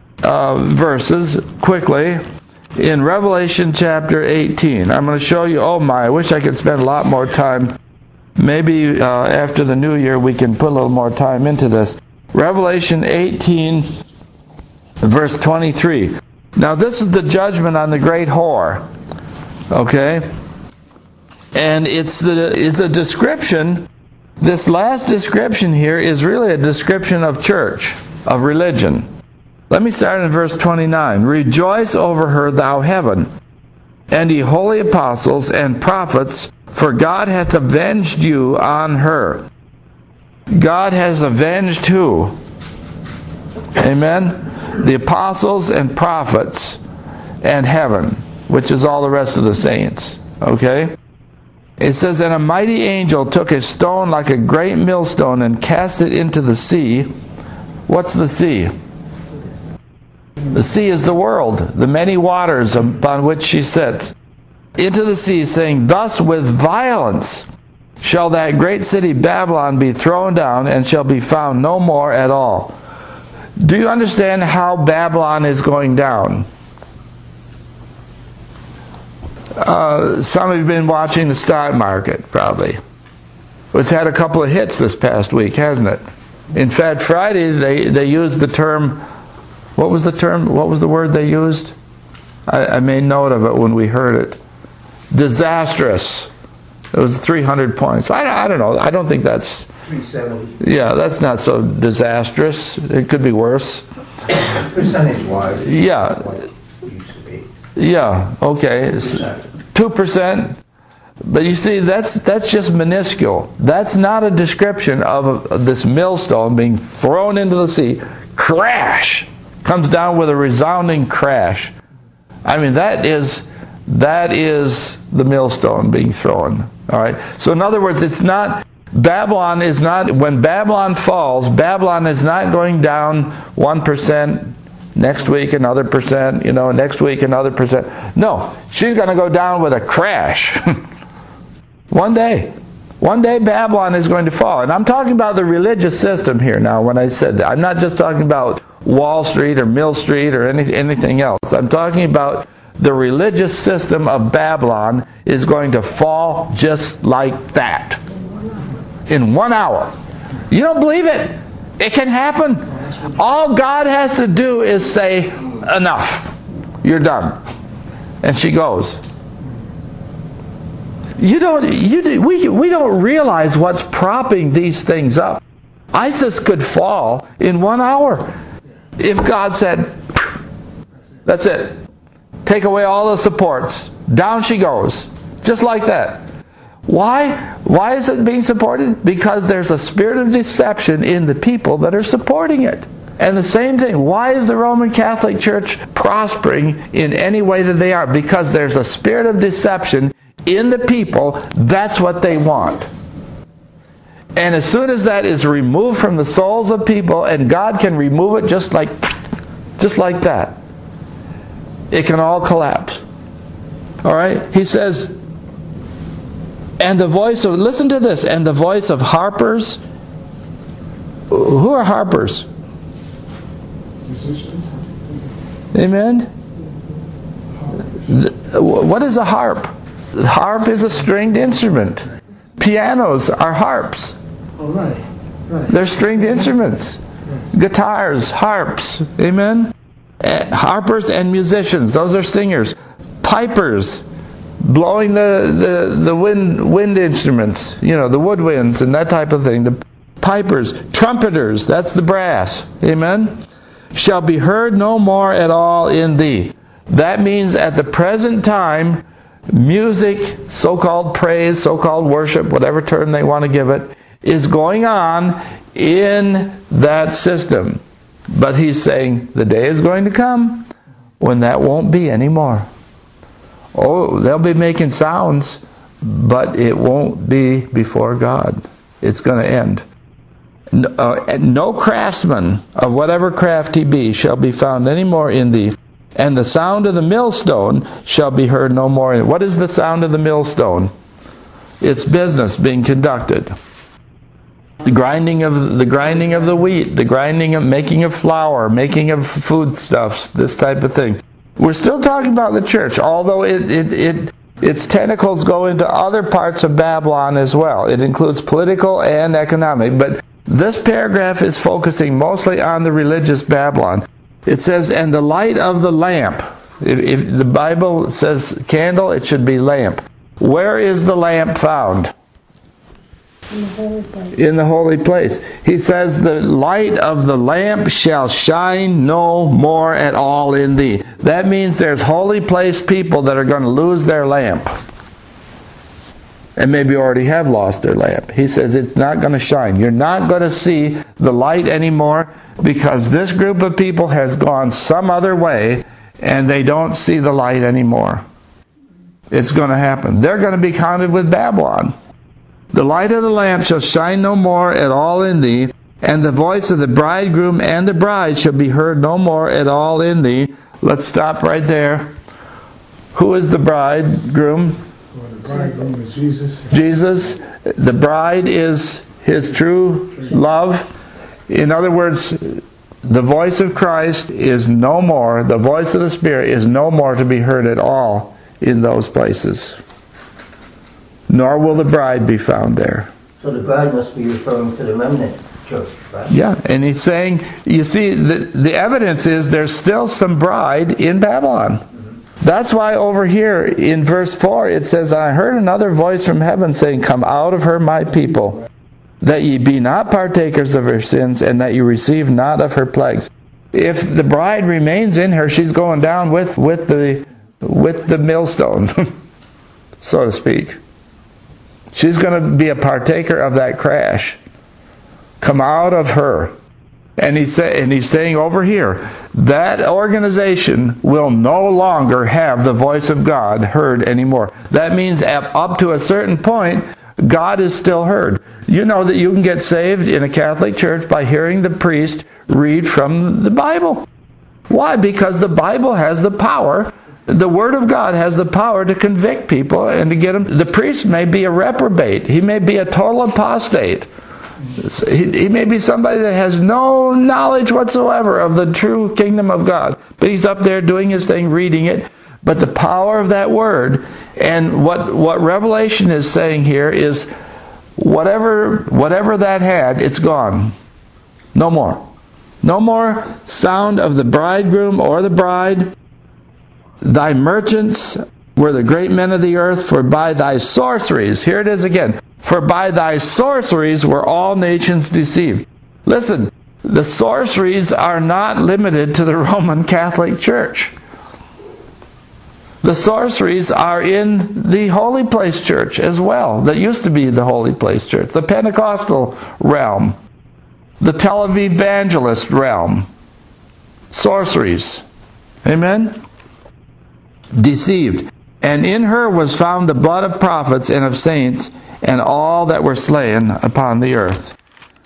verses quickly. In Revelation chapter 18, I'm going to show you, I wish I could spend a lot more time. Maybe after the new year we can put a little more time into this. Revelation 18, verse 23. Now this is the judgment on the great whore. Okay? And it's a description. This last description here is really a description of church, of religion. Let me start in verse 29. Rejoice over her, thou heaven, and ye holy apostles and prophets, for God hath avenged you on her. God has avenged who? Amen? The apostles and prophets and heaven, which is all the rest of the saints. Okay? It says, and a mighty angel took a stone like a great millstone and cast it into the sea. What's the sea? The sea is the world, the many waters upon which she sits. Into the sea, saying, thus with violence shall that great city Babylon be thrown down, and shall be found no more at all. Do you understand how Babylon is going down? Some of you have been watching the stock market, probably. It's had a couple of hits this past week, hasn't it? In fact, Friday they used the term, what was the term? What was the word they used? I made note of it when we heard it. Disastrous. It was 300 points. I don't know. I don't think that's... 370. Yeah, that's not so disastrous. It could be worse. Percentage-wise. Yeah. What it used to be. Yeah, okay. 2%. But you see, that's just minuscule. That's not a description of this millstone being thrown into the sea. Crash! Comes down with a resounding crash. I mean, that is the millstone being thrown. All right. So in other words, it's not... Babylon is not... When Babylon falls, Babylon is not going down 1%, Next week another percent, next week another percent. No, she's going to go down with a crash. One day Babylon is going to fall. And I'm talking about the religious system here now when I said that. I'm not just talking about Wall Street or Mill Street or anything else. I'm talking about the religious system of Babylon is going to fall just like that. In 1 hour. You don't believe it? It can happen. All God has to do is say, enough. You're done. And she goes. We don't realize what's propping these things up. ISIS could fall in 1 hour if God said, that's it. Take away all the supports. Down she goes. Just like that. Why? Why is it being supported? Because there's a spirit of deception in the people that are supporting it. And the same thing, why is the Roman Catholic Church prospering in any way that they are? Because there's a spirit of deception in the people. That's what they want. And as soon as that is removed from the souls of people, and God can remove it just like that, it can all collapse. All right? He says, and the voice of, listen to this, and the voice of harpers. Who are harpers? Musicians. Amen? What is a harp? The harp is a stringed instrument. Pianos are harps. Oh, right. They're stringed instruments. Guitars, harps. Amen? Harpers and musicians. Those are singers. Pipers, blowing the wind instruments. The woodwinds and that type of thing. The pipers. Trumpeters. That's the brass. Amen? Shall be heard no more at all in thee. That means at the present time, music, so-called praise, so-called worship, whatever term they want to give it, is going on in that system. But he's saying the day is going to come when that won't be anymore. Oh, they'll be making sounds, but it won't be before God. It's going to end. No craftsman of whatever craft he be shall be found any more in thee. And the sound of the millstone shall be heard no more. What is the sound of the millstone? It's business being conducted. The grinding of the wheat, the making of flour, making of foodstuffs, this type of thing. We're still talking about the church, although its tentacles go into other parts of Babylon as well. It includes political and economic, but this paragraph is focusing mostly on the religious Babylon. It says, and the light of the lamp. If the Bible says candle, it should be lamp. Where is the lamp found? In the holy place. In the holy place. He says, the light of the lamp shall shine no more at all in thee. That means there's holy place people that are going to lose their lamp. And maybe already have lost their lamp. He says it's not going to shine. You're not going to see the light anymore because this group of people has gone some other way and they don't see the light anymore. It's going to happen. They're going to be counted with Babylon. The light of the lamp shall shine no more at all in thee, and the voice of the bridegroom and the bride shall be heard no more at all in thee. Let's stop right there. Who is the bridegroom? Well, the bridegroom is Jesus. Jesus. The bride is his true love. In other words, the voice of Christ is no more, the voice of the Spirit is no more to be heard at all in those places. Nor will the bride be found there. So the bride must be referring to the remnant church, right? Yeah, and he's saying, you see, the evidence is there's still some bride in Babylon. That's why over here in verse 4 it says, I heard another voice from heaven saying, come out of her, my people, that ye be not partakers of her sins, and that you receive not of her plagues. If the bride remains in her, she's going down with the millstone, so to speak. She's going to be a partaker of that crash. Come out of her. And he's saying over here, that organization will no longer have the voice of God heard anymore. That means up to a certain point, God is still heard. You know that you can get saved in a Catholic church by hearing the priest read from the Bible. Why? Because the Bible has the power. The Word of God has the power to convict people and to get them. The priest may be a reprobate. He may be a total apostate. He may be somebody that has no knowledge whatsoever of the true kingdom of God. But he's up there doing his thing, reading it. But the power of that Word, and what Revelation is saying here is, whatever that had, it's gone. No more. No more sound of the bridegroom or the bride. Thy merchants were the great men of the earth, for by thy sorceries, here it is again, for by thy sorceries were all nations deceived. Listen, the sorceries are not limited to the Roman Catholic Church. The sorceries are in the Holy Place Church as well, that used to be the Holy Place Church, the Pentecostal realm, the televangelist realm. Sorceries. Amen? Deceived. And in her was found the blood of prophets and of saints and all that were slain upon the earth.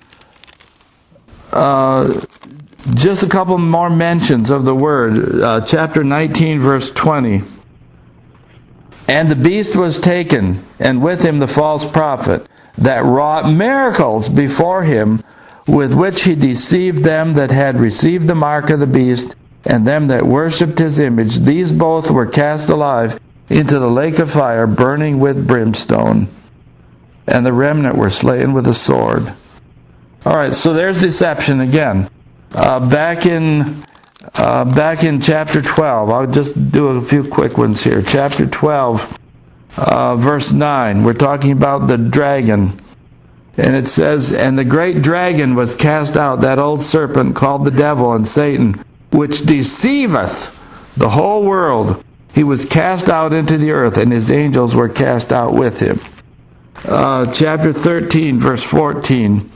Just a couple more mentions of the word. Chapter 19, verse 20. And the beast was taken, and with him the false prophet, that wrought miracles before him, with which he deceived them that had received the mark of the beast, and them that worshipped his image. These both were cast alive into the lake of fire, burning with brimstone. And the remnant were slain with a sword. Alright, so there's deception again. Back in chapter 12, I'll just do a few quick ones here. Chapter 12, verse 9, we're talking about the dragon. And it says, and the great dragon was cast out, that old serpent called the devil and Satan, which deceiveth the whole world. He was cast out into the earth, and his angels were cast out with him. Chapter 13, verse 14.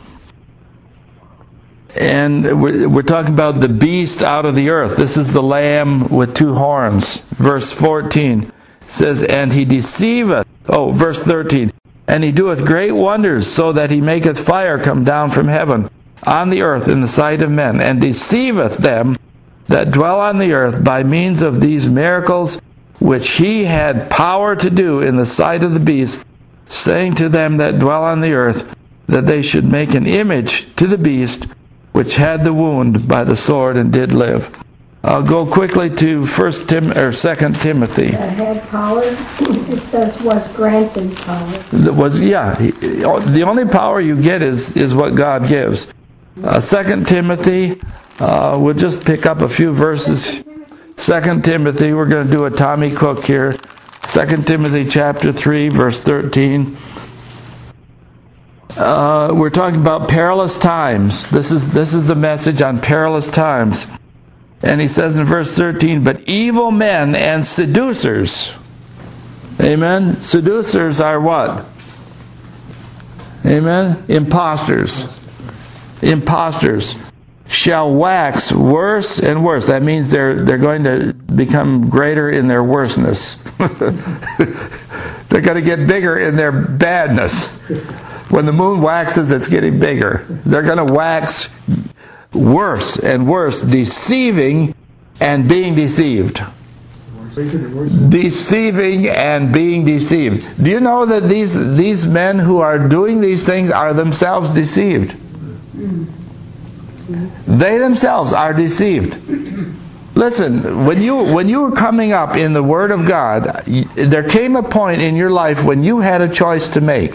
And we're talking about the beast out of the earth. This is the lamb with two horns. Verse 14 says, and he deceiveth. Oh, verse 13. And he doeth great wonders, so that he maketh fire come down from heaven on the earth in the sight of men, and deceiveth them that dwell on the earth by means of these miracles which he had power to do in the sight of the beast, saying to them that dwell on the earth, that they should make an image to the beast, which had the wound by the sword and did live. I'll go quickly to 2 Timothy. Had power, it says was granted power. The only power you get is what God gives. 2 Timothy, we'll just pick up a few verses. 2 Timothy, we're going to do a Tommy Cook here. 2 Timothy chapter 3, verse 13. We're talking about perilous times. This is the message on perilous times. And he says in verse 13, but evil men and seducers. Amen? Seducers are what? Amen? Imposters. Imposters shall wax worse and worse. That means they're going to become greater in their worseness. They're going to get bigger in their badness. When the moon waxes, it's getting bigger. They're going to wax worse and worse, deceiving and being deceived. Deceiving and being deceived. Do you know that these men who are doing these things are themselves deceived? They themselves are deceived. Listen, when you were coming up in the Word of God, there came a point in your life when you had a choice to make.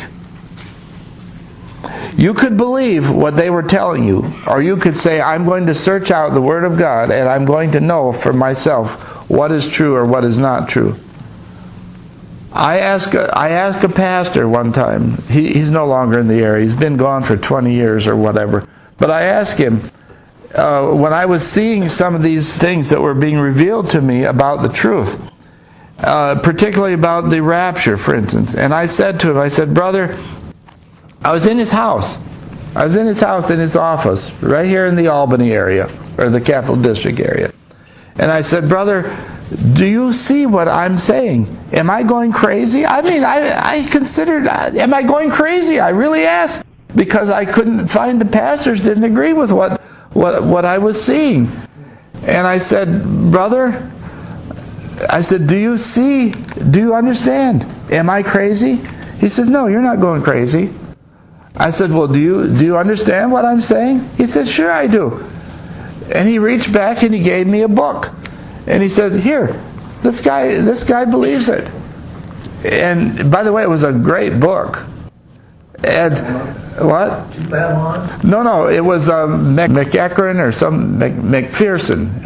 You could believe what they were telling you, or you could say, I'm going to search out the Word of God and I'm going to know for myself what is true or what is not true. I asked a pastor one time. He's no longer in the area. He's been gone for 20 years or whatever. But I asked him, when I was seeing some of these things that were being revealed to me about the truth, particularly about the rapture, for instance, and I said to him, I said, brother, I was in his house. I was in his house, in his office, right here in the Albany area, or the Capital District area. And I said, brother, do you see what I'm saying? Am I going crazy? I mean, I considered, am I going crazy? I really asked, because I couldn't find the pastors didn't agree with what I was seeing. And I said, brother, I said, do you understand? Am I crazy? He says, no, you're not going crazy. I said, well, do you understand what I'm saying? He said, sure I do. And he reached back and he gave me a book. And he said, here, this guy believes it. And by the way, it was a great book. And what? Babylon? No, it was McEachern or some McPherson.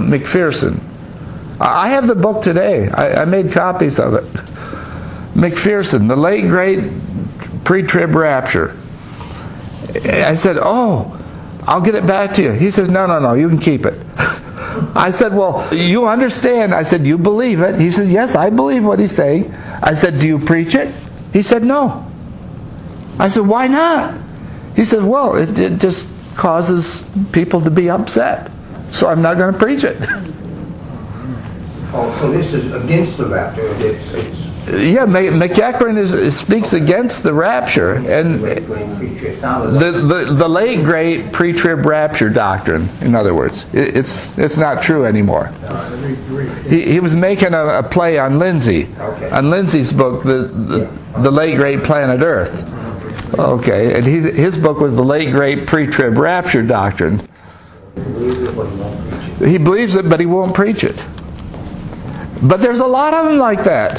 I have the book today. I made copies of it. McPherson, the late great pre-trib rapture. I said, oh, I'll get it back to you. He says, no, you can keep it. I said, well, you understand. I said, you believe it. He said, yes, I believe what he's saying. I said, do you preach it? He said, no. I said, why not? He said, well, it just causes people to be upset. So I'm not going to preach it. Oh, so this is against the rapture. Yeah, McEachern speaks against the rapture. And the late great pre-trib rapture doctrine, in other words. It's not true anymore. He was making a play on Lindsay. Okay. On Lindsay's book, the late great planet Earth. Okay, and his book was the late great pre-trib rapture doctrine. He believes it, but he won't preach it. But there's a lot of them like that.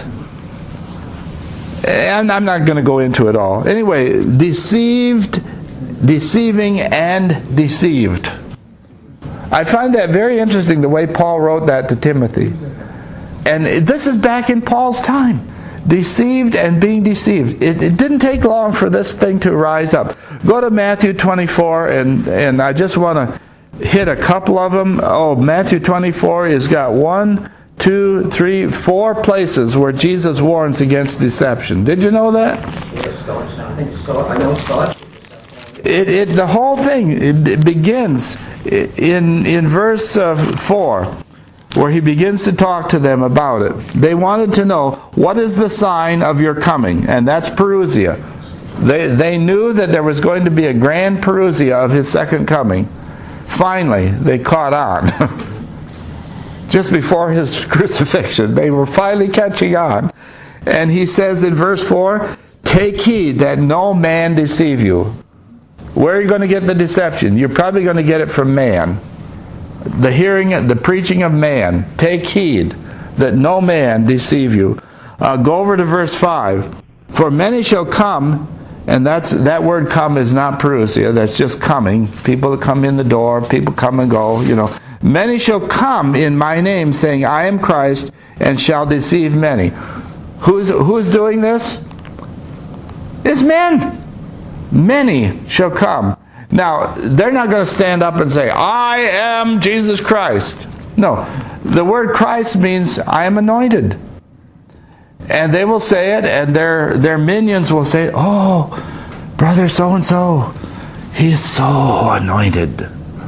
And I'm not going to go into it all. Anyway, deceived, deceiving, and deceived. I find that very interesting, the way Paul wrote that to Timothy. And this is back in Paul's time. Deceived and being deceived. It didn't take long for this thing to rise up. Go to Matthew 24, and I just want to hit a couple of them. Oh, Matthew 24 has got 1, 2, 3, 4 places where Jesus warns against deception. Did you know that? I know it starts. The whole thing it begins in verse 4. Where he begins to talk to them about it. They wanted to know, what is the sign of your coming? And that's parousia. They knew that there was going to be a grand parousia of his second coming. Finally, they caught on. Just before his crucifixion, they were finally catching on. And he says in verse 4, take heed that no man deceive you. Where are you going to get the deception? You're probably going to get it from man. The preaching of man. Take heed that no man deceive you. Go over to verse 5. For many shall come, and that word come is not parousia, that's just coming. People that come in the door, people come and go, Many shall come in my name, saying, I am Christ, and shall deceive many. Who's doing this? It's men. Many shall come. Now, they're not going to stand up and say, I am Jesus Christ. No. The word Christ means, I am anointed. And they will say it, and their minions will say, oh, brother so-and-so, he is so anointed.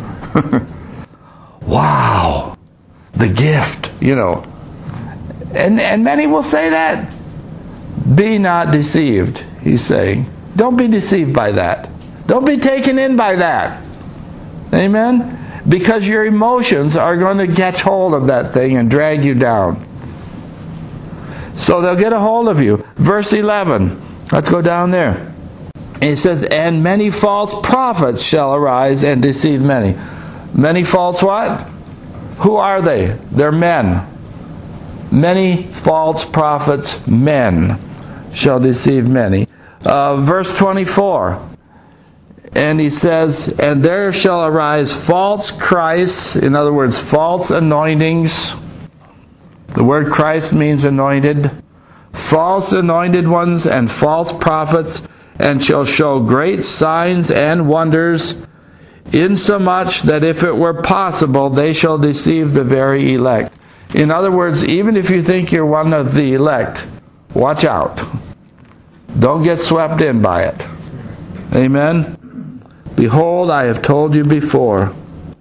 Wow. The gift, And many will say that. Be not deceived, he's saying. Don't be deceived by that. Don't be taken in by that. Amen? Because your emotions are going to catch hold of that thing and drag you down. So they'll get a hold of you. Verse 11. Let's go down there. It says, and many false prophets shall arise and deceive many. Many false what? Who are they? They're men. Many false prophets, men, shall deceive many. Verse 24. And he says, and there shall arise false Christs, in other words, false anointings. The word Christ means anointed. False anointed ones and false prophets, and shall show great signs and wonders, insomuch that if it were possible, they shall deceive the very elect. In other words, even if you think you're one of the elect, watch out. Don't get swept in by it. Amen? Behold, I have told you before.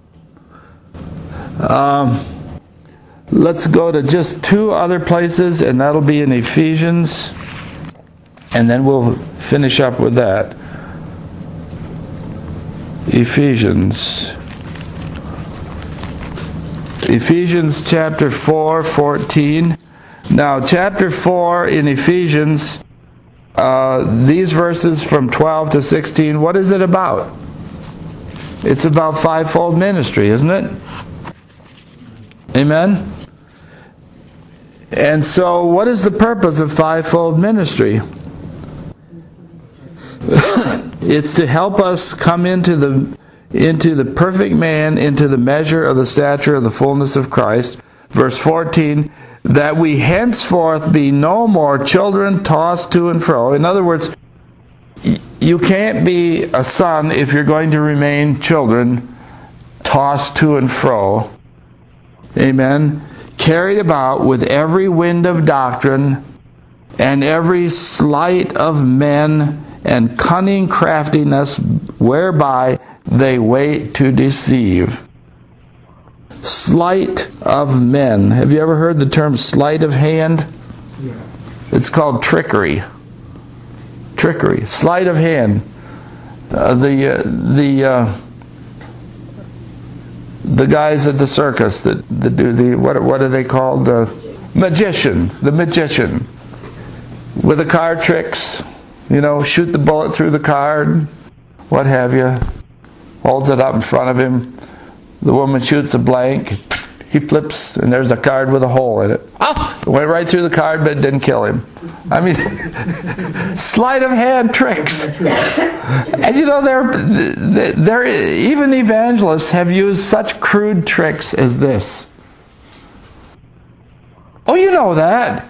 Let's go to just 2 other places, and that'll be in Ephesians, and then we'll finish up with that. Ephesians. Ephesians chapter 4:14. Now, chapter 4 in Ephesians, these verses from 12 to 16, what is it about? It's about fivefold ministry, isn't it? Amen? And so, what is the purpose of fivefold ministry? It's to help us come into the perfect man, into the measure of the stature of the fullness of Christ. Verse 14, that we henceforth be no more children tossed to and fro. In other words, you can't be a son if you're going to remain children tossed to and fro. Amen. Carried about with every wind of doctrine and every sleight of men and cunning craftiness whereby they wait to deceive. Sleight of men. Have you ever heard the term sleight of hand? Yeah. It's called trickery. Trickery. Sleight of hand. The guys at the circus that do the what are they called? Magician. The magician. With the card tricks. You know, shoot the bullet through the card. What have you. Holds it up in front of him. The woman shoots a blank. He flips, and there's a card with a hole in it. Oh! It went right through the card, but it didn't kill him. I mean, sleight of hand tricks. And you know, they're even evangelists have used such crude tricks as this. Oh, you know that.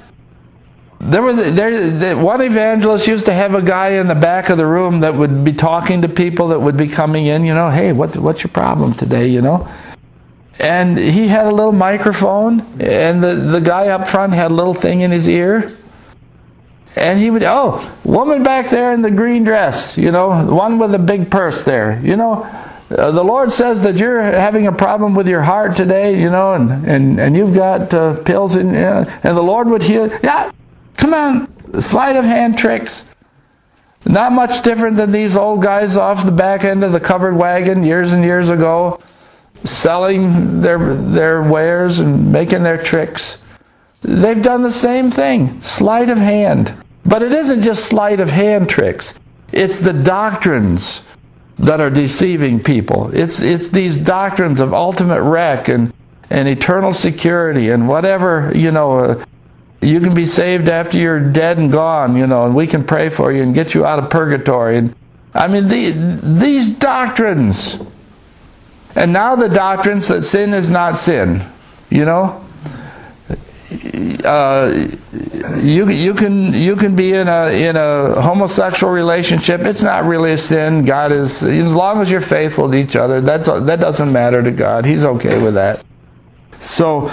One evangelist used to have a guy in the back of the room that would be talking to people that would be coming in, you know, hey, what's your problem today, you know? And he had a little microphone, and the guy up front had a little thing in his ear. And he would, woman back there in the green dress, you know, the one with the big purse there, you know, the Lord says that you're having a problem with your heart today, you know, and you've got pills in, and the Lord would heal. Yeah. Come on, sleight of hand tricks. Not much different than these old guys off the back end of the covered wagon years and years ago, selling their wares and making their tricks. They've done the same thing, sleight of hand. But it isn't just sleight of hand tricks. It's the doctrines that are deceiving people. It's these doctrines of ultimate wreck and eternal security and whatever, you know, you can be saved after you're dead and gone, you know, and we can pray for you and get you out of purgatory. And I mean, these doctrines. And now the doctrines that sin is not sin, you know. You can be in a homosexual relationship. It's not really a sin. God is, as long as you're faithful to each other, that doesn't matter to God. He's okay with that. So.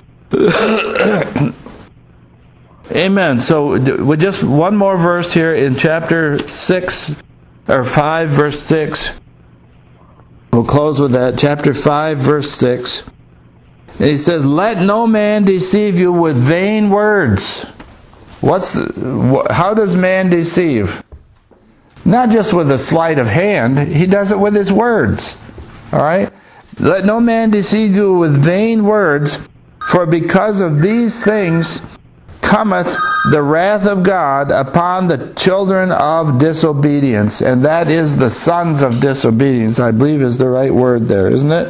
Amen. So with just one more verse here in chapter 6 or 5 verse 6. We'll close with that. Chapter 5 verse 6. And he says, "Let no man deceive you with vain words." How does man deceive? Not just with a sleight of hand. He does it with his words. All right? "Let no man deceive you with vain words, for because of these things cometh the wrath of God upon the children of disobedience." And that is the sons of disobedience, I believe is the right word there, isn't it?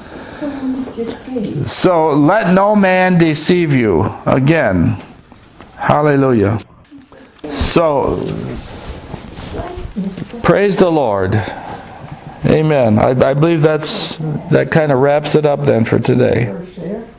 So, let no man deceive you. Again. Hallelujah. So, praise the Lord. Amen. I believe that kind of wraps it up then for today.